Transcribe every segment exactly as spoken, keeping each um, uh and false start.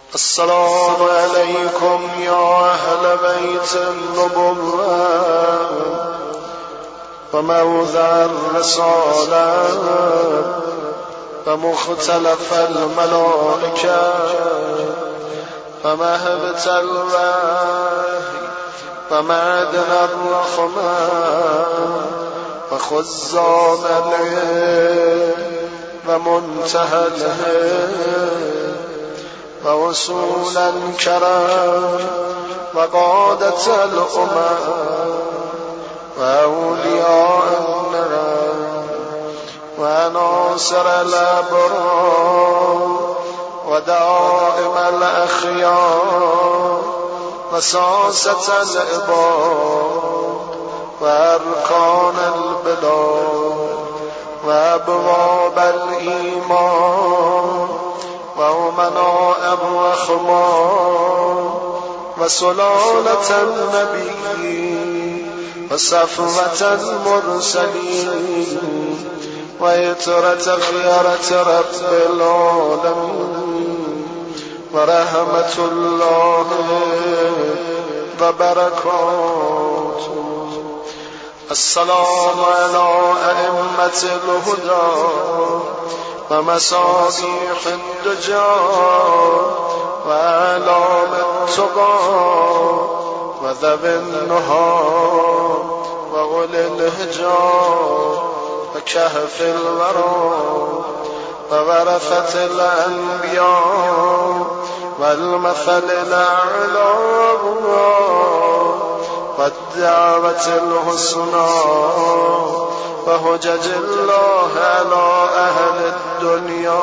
السلام عليكم يا أهل بيت النبوة وموضع الرسالة ومختلف الملائكة ومهبة الوحي ومعدن الرحمة وخزان العلم ومنتهى الهدى ووصول الكرم وقادة الأمم وأولياء النعم وناصر الأبرار ودائم الأخيار وساسة العباد وأركان البلاد وأبواب الإيمان وأمناء الرحمن وسلالة النبي وصفوة المرسلين ويترة خيرة رب العالمين ورحمة الله وبركاته. السلام على أئمة الهدى ومصابيح الدجى وأعلام التقى وذوي النهى وأولي الهجى وكهف الورى وورثة الأنبياء والمثل الأعلى والدعوة الحسنى وهجج الله على أهل الدنيا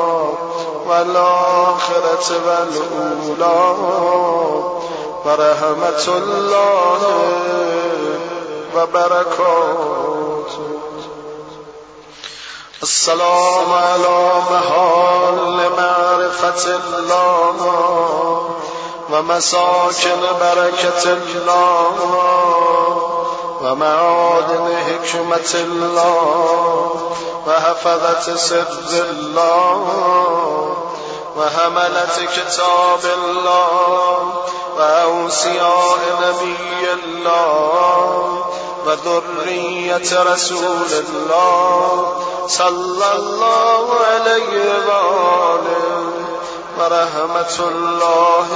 والآخرة والأولى ورحمة الله وبركاته. السلام على محال معرفة الله ومساكن بركة الله ومعادن حكمة الله وحفظة سر الله وحملة كتاب الله وأوصياء نبي الله وذرية رسول الله صلى الله عليه وآله ورحمة الله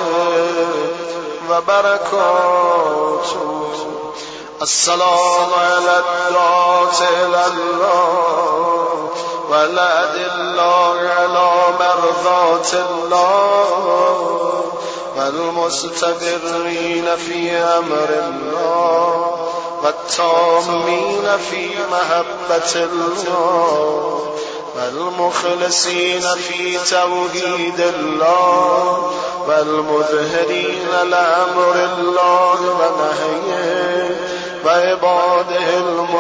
وبركاته. السلام على الدعاة إلى الله والأدلة على مرضاة الله والمستبرين في أمر الله والتامين في محبة الله والمخلصين في توحيد الله والمظهرين لأمر الله ونهيه وعباده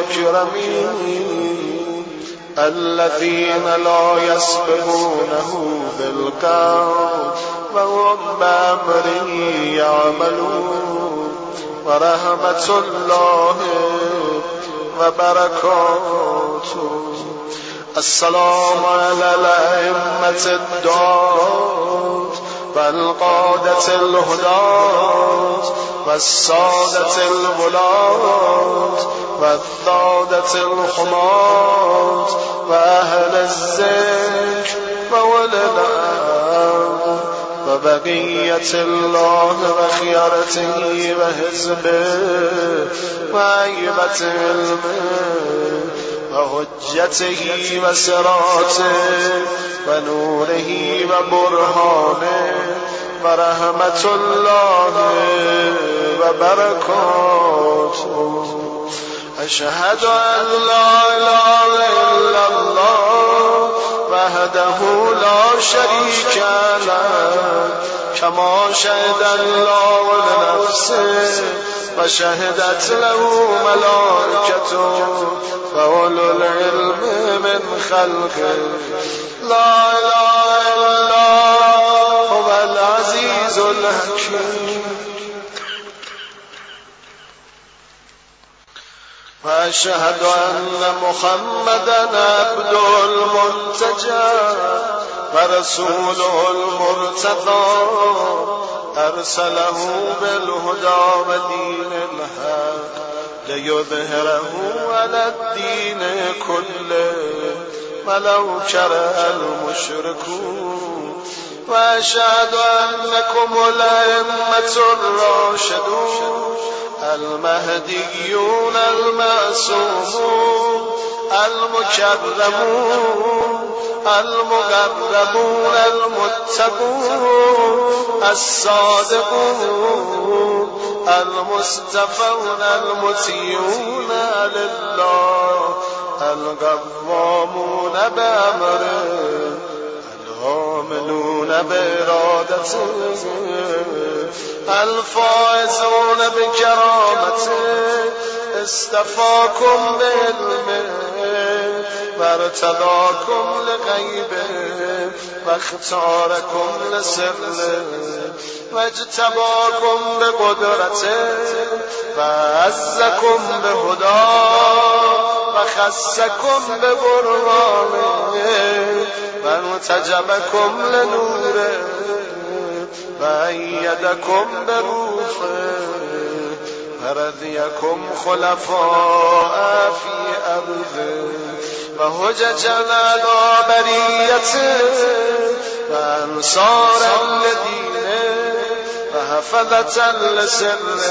المكرمين الذين لا يسبقونه بالقول وهم بأمره يعملون ورحمة الله وبركاته. السلام على الأئمة الدعاة والقادة الهداة والسادة الولاة والثادة الحماة وأهل الذكر وأولي الأمر وبقية الله وخيرته وحزبه وعيبة علمه وحجته وسراته ونوره وبرهانه ورحمة الله وبركاته. أشهد أن لا إله إلا الله وحده لا شريك له كما شهد الله لنفسه وشهدت له ملائكته وأولو العلم من خلقه. لا إله إلا الله هو العزيز الحكيم. وأشهد أن محمدًا عبده المنتجى ورسوله المرتضى أرسله بالهدى ودين الحق ليظهره على الدين كله ولو كره المشركون وأشهد أنكم الأئمة الراشدون المهديون المعصومون المكرمون المقربون المتقون الصادقون المصطفون المطيعون لله القوامون بأمره العاملون بإرادته الفائزون بكرامته استفاكم بعلمه وارتضاكم لغيبه واختاركم لسره واجتباكم بقدرته وعزكم بهداه وخصكم ببرهانه وانتجبكم لنوره وأيدكم بروحه ورضيكم خلفاء في أرضه وهججا على بريته وأنصارا لدينه وحفظة لسره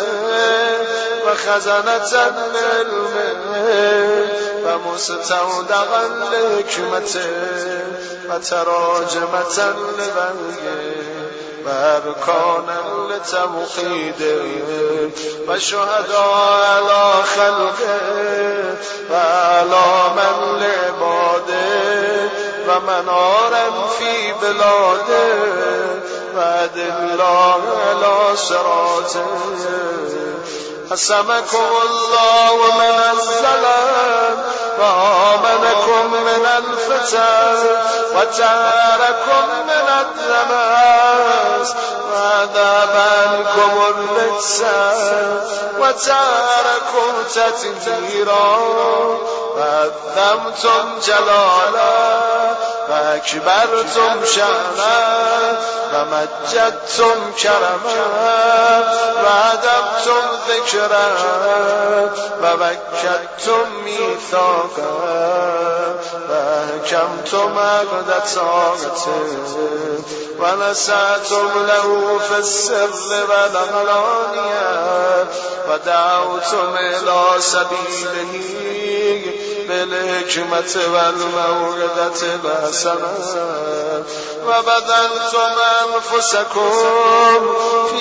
وخزنة لعلمه ومستودعا لحكمته وتراجمة لبنيه وأركانا لتوحيده وشهداء على خلقه وعلاما لعباده ومنارا في بلاده وأدلا على صراطه قسمكم الله من الظلام وآمنكم من الفتن وتاركم من الدماس وذهب عنكم الرجس وتاركم تطهيرا وعظمتم جلالا وأكبرتم شأنا ومجدتم كرما وأدبتم ذكرا وبكتم ميثاقا وأحكمتم عقد طاعته ونسعتم له في السر والعلانية ودعوتم إلى سبيله بالحكمة والموعظة الحسنة وبذلتم أنفسكم في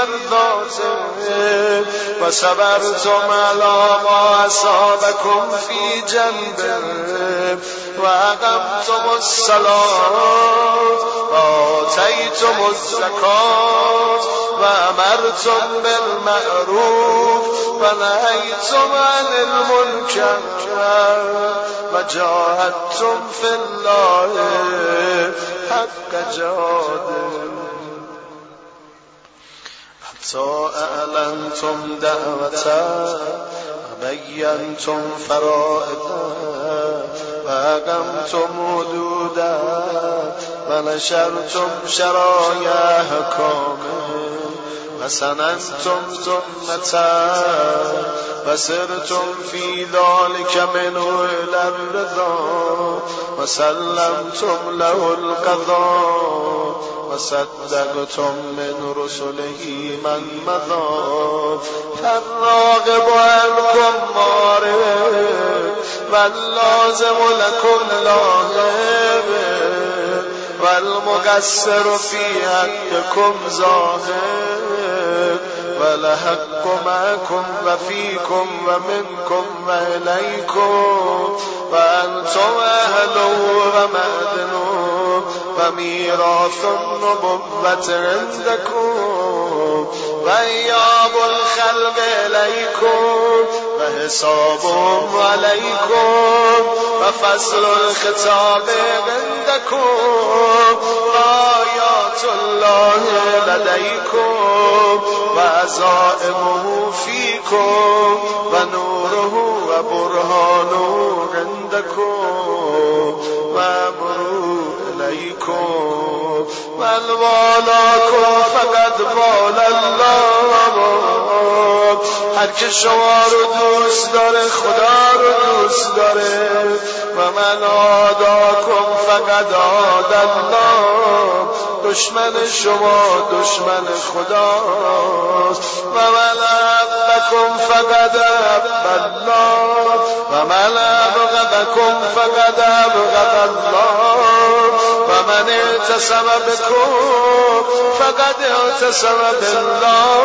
مرضاته وصبرتم على ما أصابكم في جنبه وأقمتم الصلاة وآتيتم الزكاة وأمرتم بالمعروف ونهيتم عن المنكر وجاهدتم في الله حق جهاده حتى أعلنتم دعوته وبينتم فرائضه وأقمتم حدوده ونشرتم شرائع أحكامه وسننتم سنته وسرتم في ذلك منه إلى الرضا وسلمتم له القضاء وصدقتم من رسله من مضى فالراغب عنكم معرض واللازم لكم لاغب والمقصر في حقكم ظاهر والحق معكم وفيكم ومنكم وإليكم وأنتم أهله ومأذنه وميراث النبوة عندكم وإياب الخلق إليكم وحسابهم عليكم وفصل الخطاب عندكم وآيات الله لديكم وعزائمه فيكم ونوره وبرهانه عندكم وأمره إليكم من والاكم فقد والى الله. هر که شما رو دوست داره خدا رو دوست داره. و من عاداکم فقد عاد الله. دشمن شما دشمن خداست. و من احبکم فقد احب الله. و من ابغضکم فقد ابغض الله. و من اعتصم بكم فقد اعتصم بالله.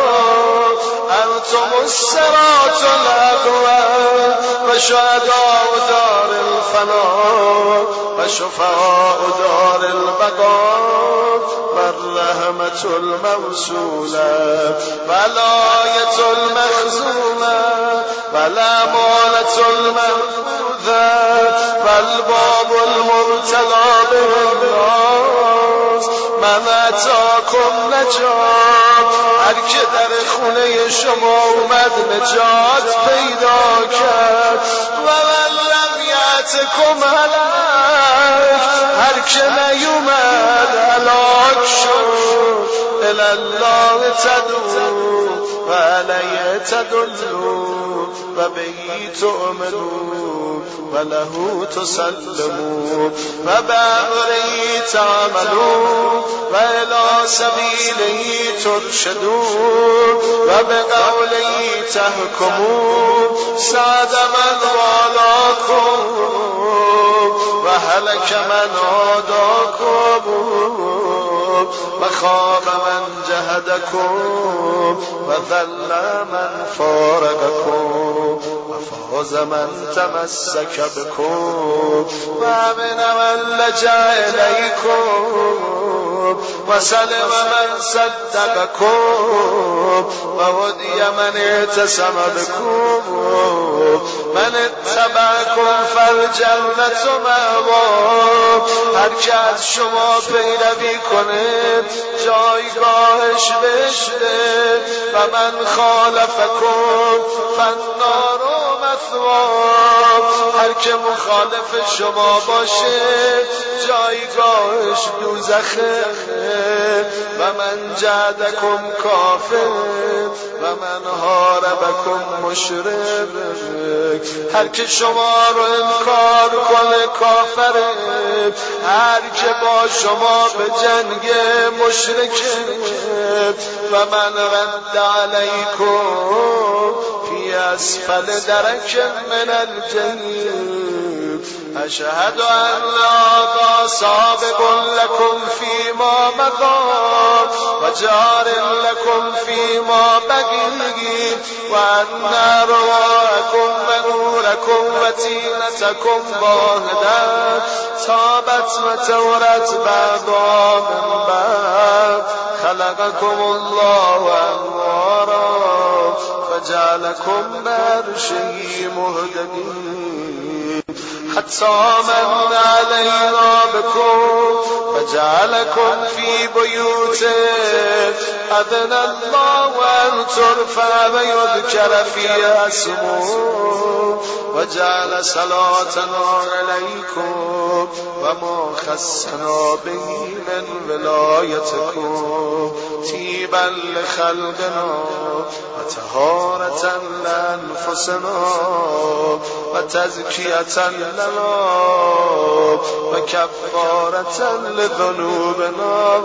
انتم الصراط الاقوم و شهداء دار الفنا و شفعاء دار البقاء و الرحمة الموصولة و الآية المخزونة و الأمانة المنفوذة و الباب المبتلى به الناس. من اتاکم نجات. هر که در خونه شما اومد نجات پیدا کرد. و من لم یأتکم هلاک. هر که نیومد هلاک شد. الی الله تدعو و علیه تدلون و بهی تؤمنون و له تسلمون و بأمره تعملون و الی سبیله ترشدون و بقوله تحکمون. سعد من والاکم و هلک من عاداکم و خاب من جهدکم و ذل من فارقکم و فاز من تمسک بکم و امن من لجأ الیکم و سلم من صدقکم و هدی من اعتصم بکم. من اتبعکم فالجنة مأواه. هر که از شما پیروی کنه جایگاهش بهشته. و من خالفکم فالنار مثواه. هر که مخالف شما باشه جایگاهش دوزخه. و من جعدکم کافر و من حاربکم مشرک. هر که شما رو انکار کنه کافره. هر که با شما به جنگ مشرکه. و من رد علیکم فی اسفل درک من الجحیم. اشهد ان لا سابق لكم فيما مضى و جار لكم فيما بقي و ان ارواحكم و نوركم و تینتكم واحدة تابت و تورت بعضها من بعض. خلقكم الله انوارا فجعلكم بعرشه مهتدين حتى من علينا بكم فجعلكم في بيوت أذن الله أن ترفع ويذكر فيها اسمه وجعل صلاتنا عليكم وما خصنا به من ولايتكم طيبا لخلقنا وطهارة لأنفسنا وتزكية لنا وكفارة لذنوبنا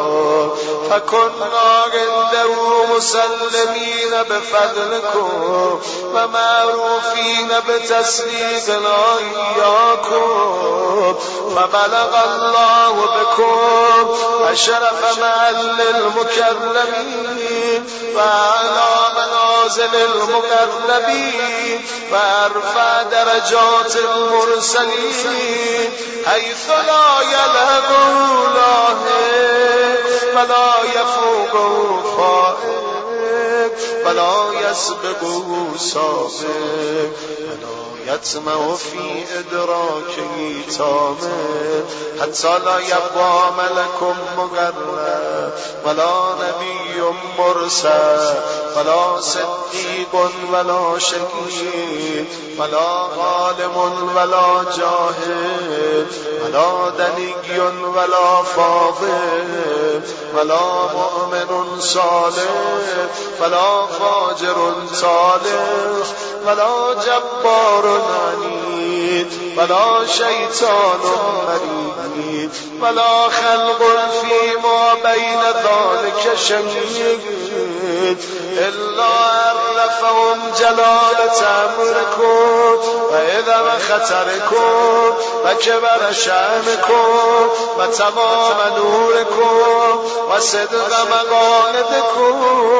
فكنا عنده مسلمين بفضلكم ومعروفين بتسليمنا إياكم فبلغ الله بكم أشرف محل المكرمين وأعلى منازل المقربين وأرفع درجات المرسلين حيث لا يلهب لاهق ولا يفوق فائق ولا يسبقه سابق ولا يطمع في إدراكه طامع حتى لا يبقى ملك مقرب ولا نبي مرسل ولا صديق ولا شهيد ولا ظالم ولا جاهل ولا دني ولا فاضل ولا مؤمن صالح ولا فاجر صالح ولا جبار عنيد ولا شيطان مريد ولا خلق فيما بين ذلك شهيد إلا عرفهم جلالة أمركم وإذا خطركم وكبر شأنكم وتمام نوركم وصدق مقالدكم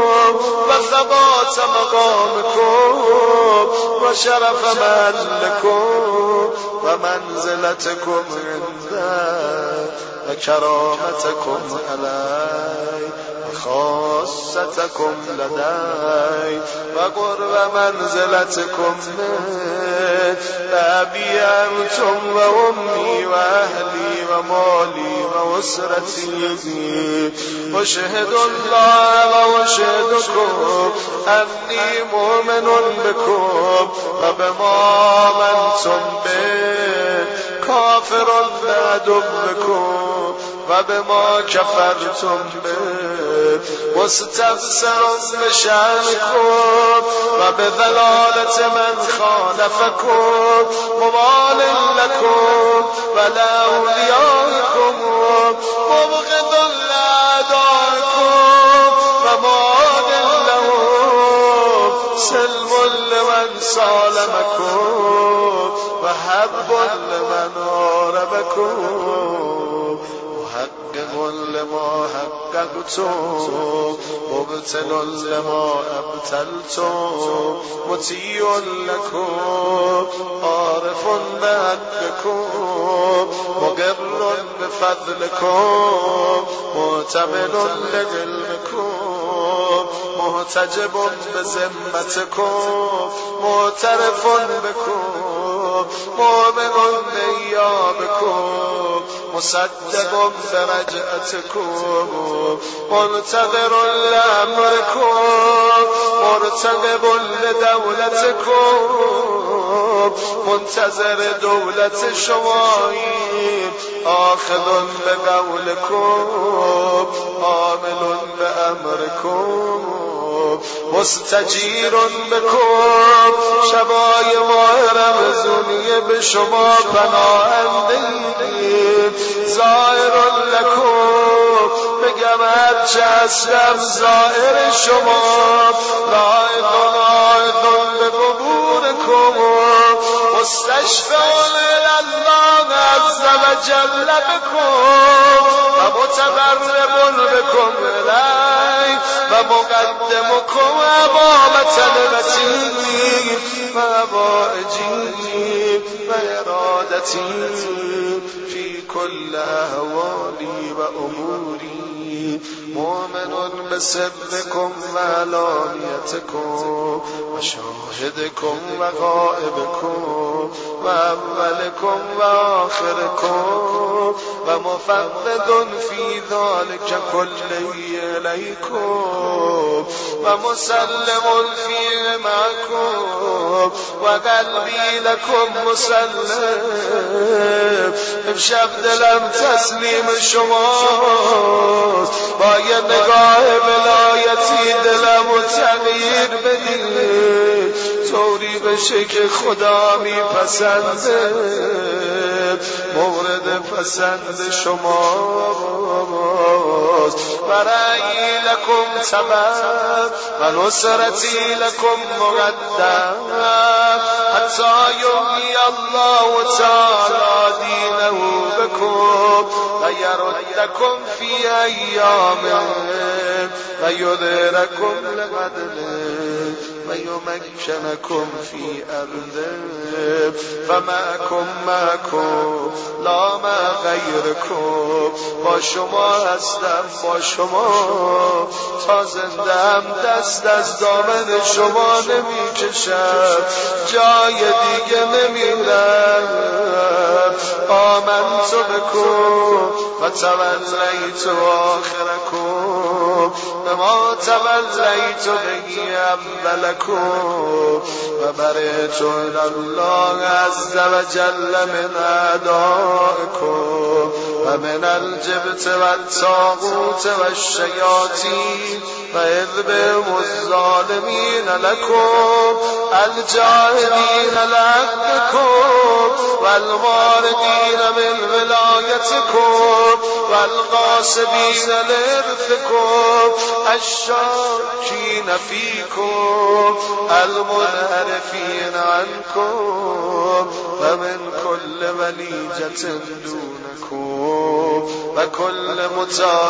وثبات مقامكم وشرف مهلكم ومنزلتكم عنده وكرامتكم علي وخاصتكم لدي وقرب منزلتكم من أبي أنتم وأمي وأهلي ومالي وأسرتي وأشهد الله وأشهدكم أني مؤمن بكم وبما آمنتم به كافر بعد بكم وبما كفرتم به مستبصر بشأنكم وبضلالة من خالفكم مبال لكم ولا أولياءكم مبغض لأعدائكم ومال لهم سلم لمن سالمكم وحب لمن هاربكم محقق لما حققتم مبتل لما ابتلتم مطيع لكم عارف بحقكم مقر بفضلكم معتمد لعلمكم محتجب بذمتكم معترف بكم مؤمن بإيابكم مصدق برجعتكم منتظر لأمركم مرتقب لدولتكم منتظر دولة شمائي آخذ بقولكم عامل بأمركم مستجیر بکن شبای ماه رمضانی به شما پناهنده زائر لکن بگم هرچه هستم زائر شما لایدون آیدون به قبورکم مستشفع الله عز و جل بکن و متقرب بکن الی و مقدمکم امام طلبتی و حوائجی و ارادتی فی کل احوالی و اموری مؤمن بسرکم و علانیتکم و شاهدکم و غائبکم و اولکم و آخرکم و مفوض فی ذلک کله الیکم و مسلم فی معکم و قلبی لکم مسلم. امشب دلم تسلیم شماست با یه نگاه ولایتی دلم و تغییر بدید طوری بشه که خدا میپسنده مورد پسند شماست. برای لکم تمام و نصرتی لکم مقدم حتی یحیی الله تعالی دینه بکم و یردکم فی ایام و یظهرکم لعدله و یمکنکم فی ارضه فمعکم معکم لا مع غیرکم. با شما هستم، با شما تا زندم، دست از دامن شما نمی کشم، جای دیگه نمیرم. آمنت بکم و تولیت آخرکم بما تولیت بهی اولکم و برئت الی الله عز وجل من اعدائکم و من الجبت و الطاغوت و الشیاطین و اذبهم الظالمین لکم الجاهدین لحقکم و المارقین من ولایتکم و الغاصبین لارثکم الشاکین فیکم المنحرفین عنکم و من کل ولیجة دونکم و کل مطاع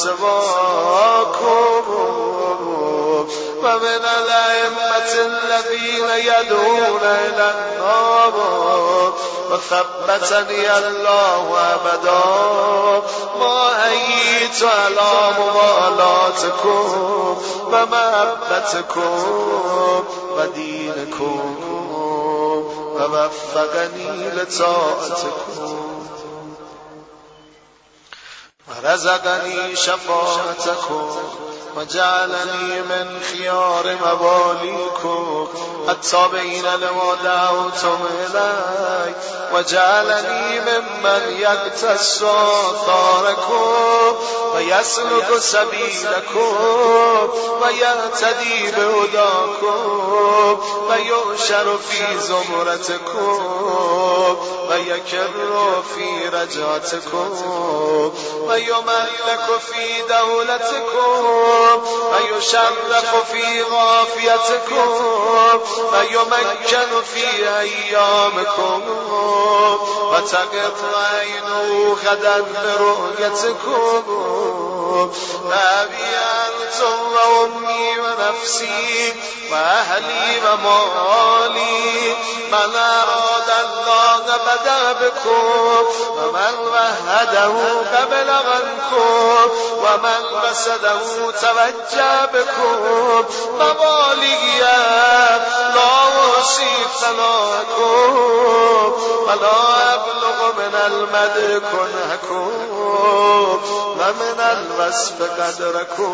سواکم و من الائمة الذین یدعون الی النار و ثبتنی الله ابدا ما حییت علی موالاتکم و محبتکم و دینکم و وفقنی لطاعتکم و رزقنی شفاعتکم و جعلنی من خیار موالیکم التابعین لما دعوتم الیه و جعلنی ممن یقتص آثارکم و یسلک سبیلکم و یهتدی بهداکم و یحشر فی زمرتکم و یکر فی رجعتکم و یملک فی دولتکم و یشرف فی عافیتکم و یمکن فی ایامکم و تقر عینه غدا برؤیتکم و ابی انتم و امی و نفسی و اهلی و مالی من اراد الله بدا بکم و من وحده قبل عنکم و من قصده توجه بکم موالیه لا احصی ثناءکم ولا ابلغ من المدح کنحکم و من الوصف قدرکم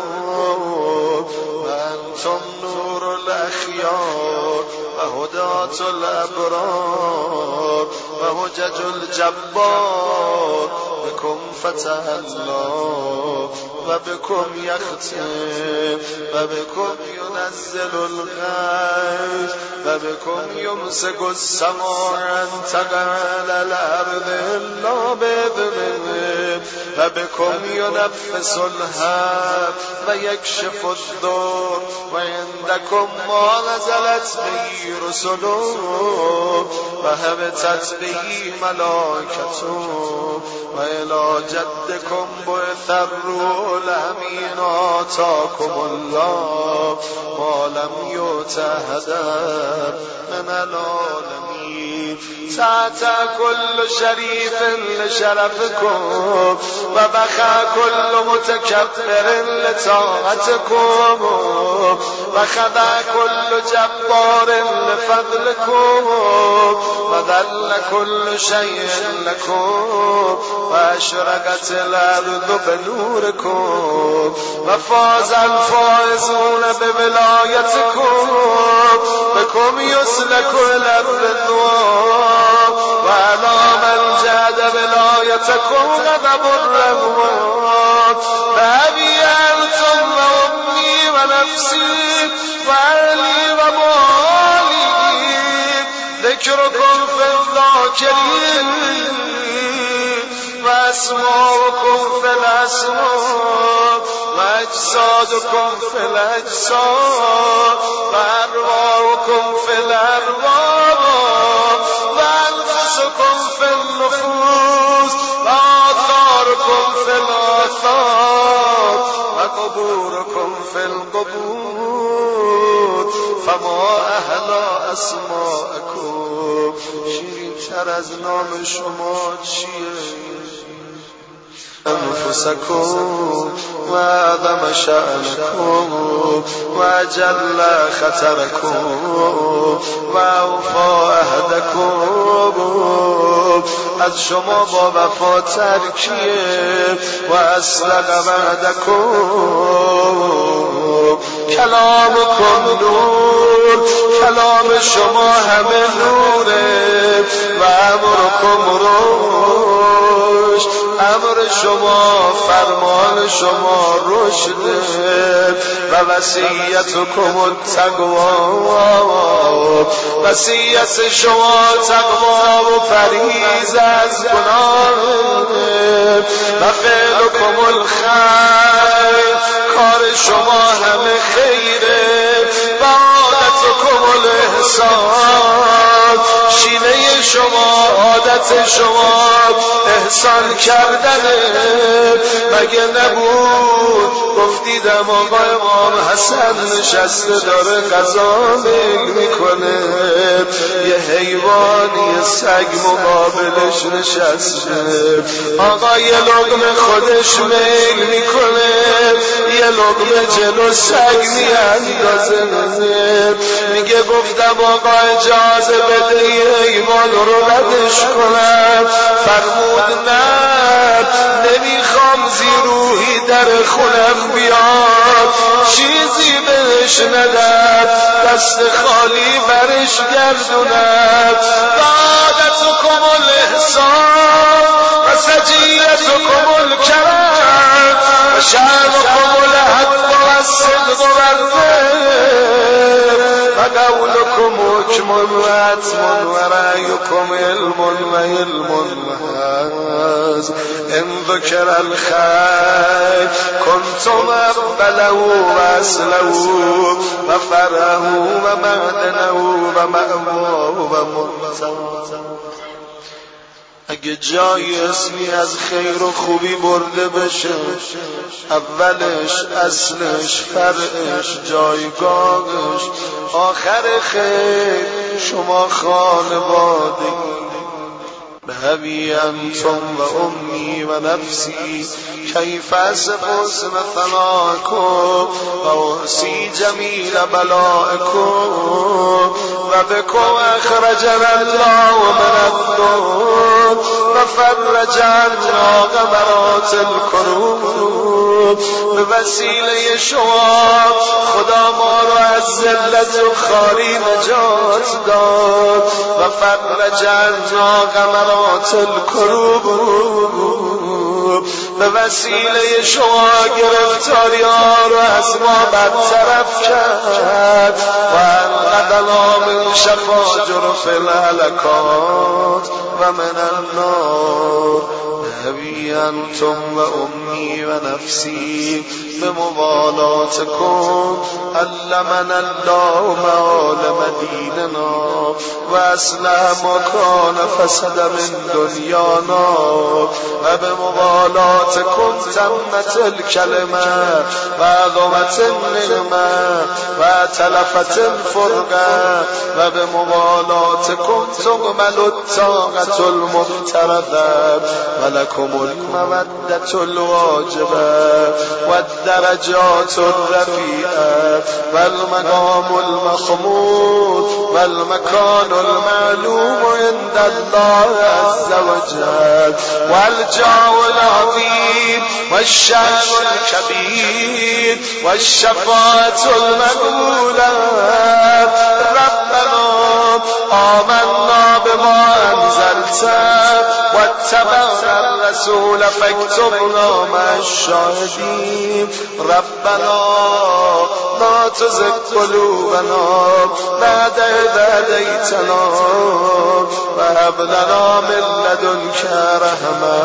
و انتم نور الاخیار و هدات الابرار و حجج الجبار بكم فتح الله و بكم یختم و بكم ينزل الغیث و بكم یمسک السماء ان تقع علی الارض الا باذنه و بكم ينفس الهب و یکشف الضر و عندكم ما نزلت به رسل و هبطت به ملائکة و الی جدکم بعث الروح الامین آتاکم الله ما لم یؤت احدا من العالمین تحت کل شریف لشرفکم و بخى کل متکبر لطاعتکم و خضع کل جبار لفضلکم و ذل کل شیء لکم و اشرقت الارض بنورکم و فاز الفائزون بولایتکم بكم یسلک الی الرضوان و علی من جعل ولایتکم غضب الرحمن بابی انتم و امی و نفسی و اهلی و مالی ذکرکم فی الذاکرین و اسماؤکم فی الاسماء و اجسادکم فی الاجساد و ارواحکم فی الارواح و انفسکم فی النفوس و آثارکم فی الاثار و قبوركم في القبور فما أهلا اسماءكم. شیرین تر از نام شما چیه؟ انفسكم وعظم شأنكم وجل خطركم وأوفى عهدكم. از شما با وفاتر کیه؟ و اصدق وعدكم. کلامکم نور، کلام شما همه نوره. و امرکم رشد، امر شما فرمان شما رشده. و وصیتکم التقوی، وصیت شما تقوا و پرهیز از گناه. و فعلکم الخیر، کار شما همه خیره. و عادتکم الاحسان، شیوه شما عادت شما احسان کردنه. مگه نبود گفتیدم آقا امام حسن نشسته داره غذا میل میکنه، یه حیوانی سگ مقابلش نشسته. آقا یه لقمه خودش میل میکنه، یه لقمه جلو سگ میاندازه. میگه گفتم آقا اجازه بده یه حیوان رو ردش کنم. فرمود نه، نمیخوام زیروهی در خونم بیاد، چیزی بهش ندد، دست خالی برش گردوند. وعدتکم الاحسان و سجیتکم الکرم و شأنکم الحق و الصدق و البر و قولکم حکم و عتم و رأیکم علم و علم و حظ. ان ذکر الخیر کنتم اقبله و اصله و فرعه و معدنه و مأواه و مرتضاه. اگه جای اسمی از خیر و خوبی برده بشه، اولش، اصلش، فرعش، جایگاهش، آخر خیر شما خانوادگی. بهبی انتم و امی و نفسی کیف اصف حسن ثناکم و احسی جمیل بلائکم و بکم اخرجنا الله من الضر و فرج عنا غمرات الکروب. به وسیله شما خدا ما رو از ذلت و خاری نجات داد و فرج عنا غمرات الکروب. به وسیله شما گرفتاری ها رو از ما برطرف کرد و انقذنا من شفاجر فی الهلکات و من النار. ابی انتم و امی و نفسی به موالاتکم علمنا الله معالم دیننا و اصلح ما کان فسد من دنیانا و به موالاتکم تمت الکلمه و عظمت النعمه و تلفت الفرقه و به موالاتکم تقبل الطاقة المفترضه و لکم المودة الواجبه و الدرجات الرفیعه و المقام المحمود و المکان المعلوم عند الله عز وجل و الجاه العظیم و الشأن الكبیر و الشفاعة المقبوله. ربنا آمنا بما انزلت و اتبعنا الرسول فاكتبنا مع الشاهدين. ربنا لا تزغ قلوبنا بعد إذ هديتنا وهب لنا من لدنك رحمة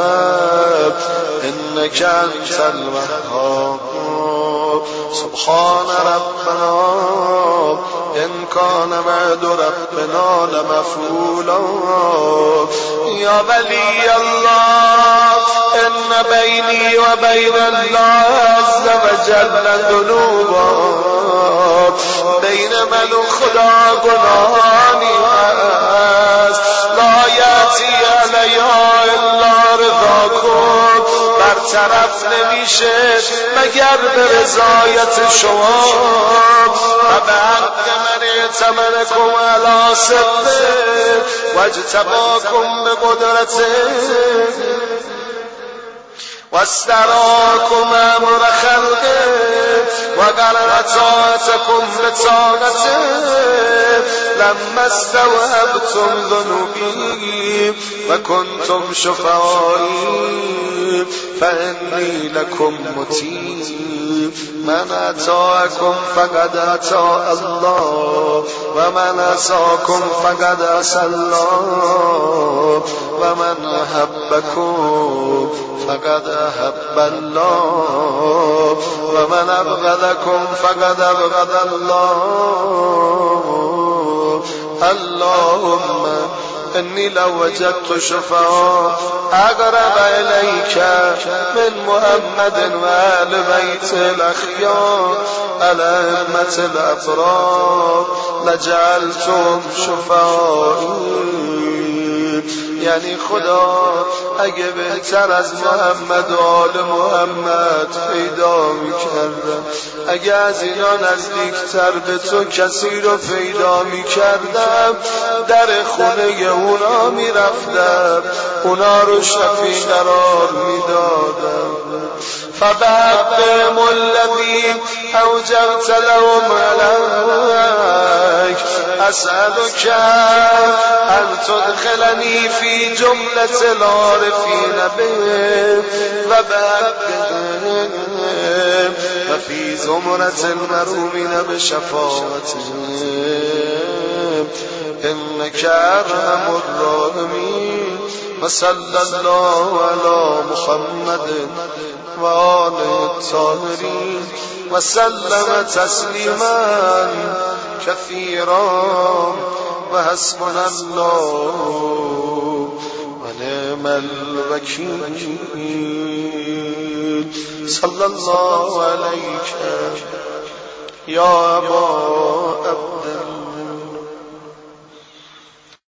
إنك أنت الوهاب. سبحان ربنا إن كان وعد ربنا لمفعولا يا ولي الله إن بيني وبين الله عز وجل ذنوبا بین من و خدا گناهانی هست لا یأتی علیها الا رضاکم برطرف نمیشه مگر به رضایت شما و به حق من اعتمنکم علی صدقه و اجتباکم به قدرته واستراكم امر خلقه وقرر طاعتكم بطاعته لما استوهبتم ذنوبي وكنتم شفعائي فإني لكم مطيع من أطاعكم فقد أطاع الله ومن عصاكم فقد عصى الله ومن أحبكم فقد أحب الله ومن أبغضكم فقد أبغض الله اللهم إني لو وجدت شفاء أقرب إليك من محمد وآل بيت الأخيار الأئمة الأبرار لجعلتم شفائي یعنی خدا اگه بهتر از محمد و آل محمد پیدا میکردم اگه از اینا نزدیکتر به تو کسی رو پیدا میکردم در خونه اونا میرفتم اونا رو شفیع قرار میدادم فبحقهم الذی اوجبت لهم عليك اسألك ان تدخلني في جملة العارفين به وبحقهم وفي زمرة المرحومين بشفاعتهم إنك أرحم الراحمين وصلى الله على محمد وآله الطاهرين وسلم تسليما كثيرا وحسبنا الله ونعم الوكيل صلى الله عليك يا أبا